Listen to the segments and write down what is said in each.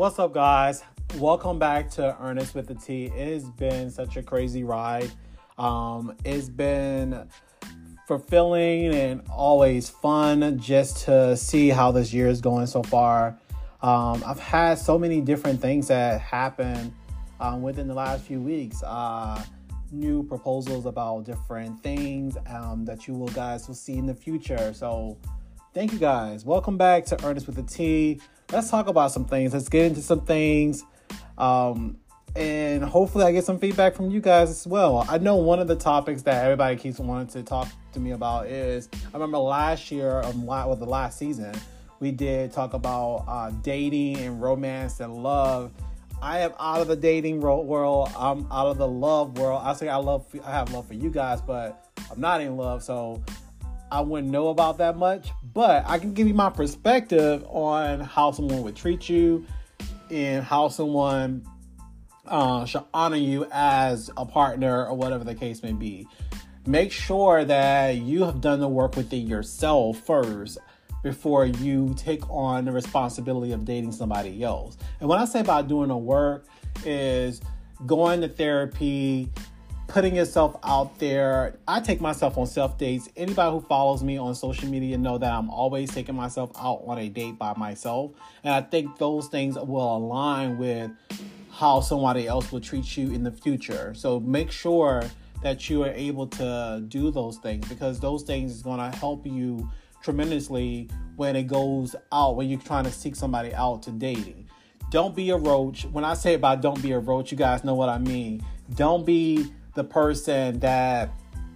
What's up, guys? Welcome back to Ernest with the T. It has been such a crazy ride. It's been fulfilling and always fun just to see how this year is going so far. I've had so many different things that happened within the last few weeks. New proposals about different things that you guys will see in the future. So thank you, guys. Welcome back to Ernest with the T. Let's talk about some things. Let's get into some things. And hopefully I get some feedback from you guys as well. I know one of the topics that everybody keeps wanting to talk to me about is, I remember last year, the last season, we did talk about dating and romance and love. I am out of the dating world. I'm out of the love world. I have love for you guys, but I'm not in love, so I wouldn't know about that much. But I can give you my perspective on how someone would treat you and how someone should honor you as a partner or whatever the case may be. Make sure that you have done the work within yourself first before you take on the responsibility of dating somebody else. And when I say about doing the work is going to therapy, putting yourself out there. I take myself on self dates. Anybody who follows me on social media know that I'm always taking myself out on a date by myself. And I think those things will align with how somebody else will treat you in the future. So make sure that you are able to do those things, because those things is going to help you tremendously when it goes out, when you're trying to seek somebody out to dating. Don't be a roach. When I say about don't be a roach, you guys know what I mean. Don't be the person that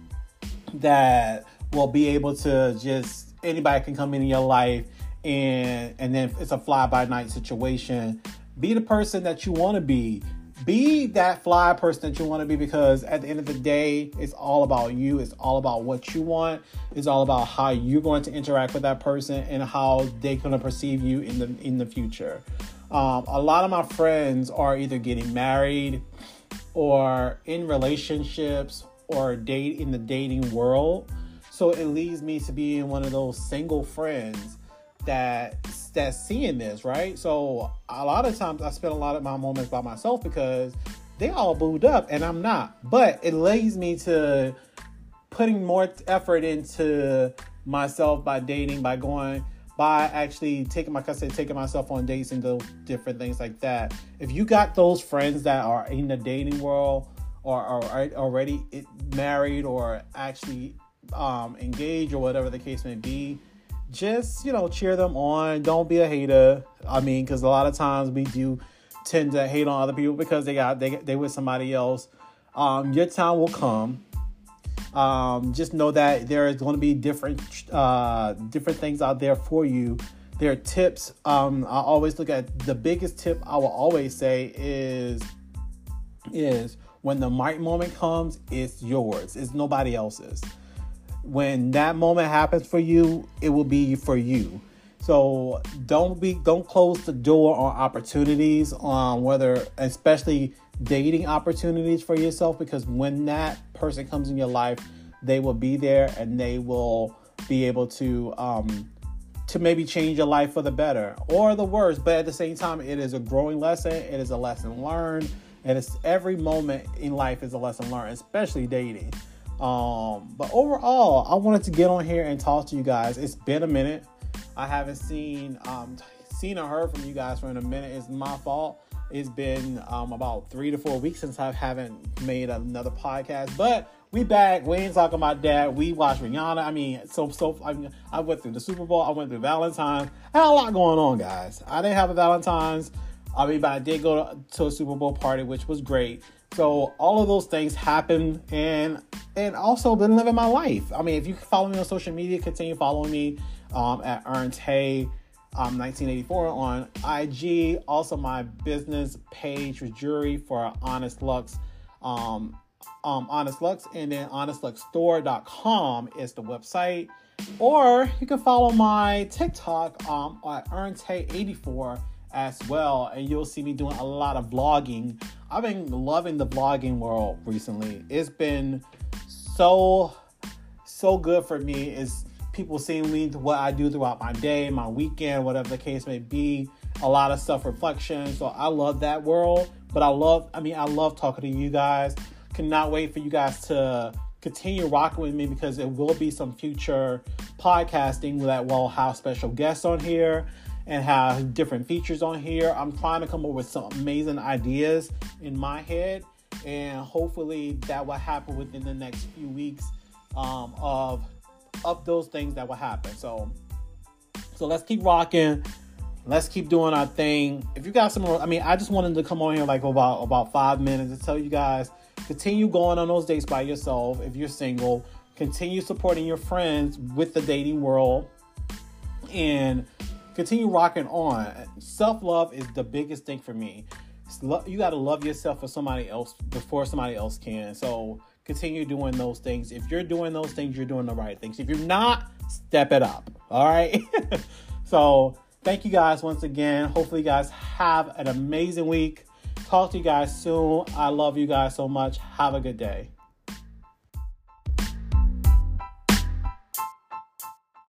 will be able to just, anybody can come into your life and then it's a fly-by-night situation. Be the person that you want to be. Be that fly person that you want to be, because at the end of the day, it's all about you. It's all about what you want. It's all about how you're going to interact with that person and how they're going to perceive you in the future. A lot of my friends are either getting married or in relationships or in the dating world. So it leads me to being one of those single friends that's seeing this, right? So a lot of times I spend a lot of my moments by myself because they all booed up and I'm not. But it leads me to putting more effort into myself by dating, by actually taking myself on dates and those different things like that. If you got those friends that are in the dating world or are already married or actually engaged or whatever the case may be, just, cheer them on. Don't be a hater. I mean, because a lot of times we do tend to hate on other people because they with somebody else. Your time will come. Just know that there is going to be different things out there for you. There are tips. I always look at the biggest tip I will always say is when the right moment comes, it's yours. It's nobody else's. When that moment happens for you, it will be for you. So don't close the door on opportunities, especially dating opportunities for yourself, because when that person comes in your life, they will be there and they will be able to maybe change your life for the better or the worse. But at the same time, it is a growing lesson. It is a lesson learned, and it's every moment in life is a lesson learned, especially dating. But overall, I wanted to get on here and talk to you guys. It's been a minute. I haven't seen or heard from you guys for a minute. It's my fault. It's been about 3 to 4 weeks since I haven't made another podcast, but we back. We ain't talking about that. We watched Rihanna. I mean, I went through the Super Bowl. I went through Valentine's. I had a lot going on, guys. I didn't have a Valentine's. But I did go to a Super Bowl party, which was great. So all of those things happened, and also been living my life. I mean, if you follow me on social media, continue following me at Ernst Hay 1984 on IG. Also, my business page for jewelry for Honest Lux, Honest Lux, and then honestluxstore.com is the website. Or you can follow my TikTok at Ernst Hay 84 as well, and you'll see me doing a lot of vlogging. I've been loving the vlogging world recently. It's been so good for me. Is people seeing me, what I do throughout my day, my weekend, whatever the case may be, a lot of self-reflection. So I love that world. But I love talking to you guys. Cannot wait for you guys to continue rocking with me, because it will be some future podcasting that will have special guests on here and have different features on here. I'm trying to come up with some amazing ideas in my head, and hopefully that will happen within the next few weeks of those things that will happen. So let's keep rocking. Let's keep doing our thing. If you got some more, I just wanted to come on here like about 5 minutes to tell you guys, continue going on those dates by yourself. If you're single, continue supporting your friends with the dating world, and continue rocking on. Self-love is the biggest thing for me. You got to love yourself for somebody else before somebody else can. So continue doing those things. If you're doing those things, you're doing the right things. If you're not, step it up. All right. So thank you guys once again. Hopefully you guys have an amazing week. Talk to you guys soon. I love you guys so much. Have a good day.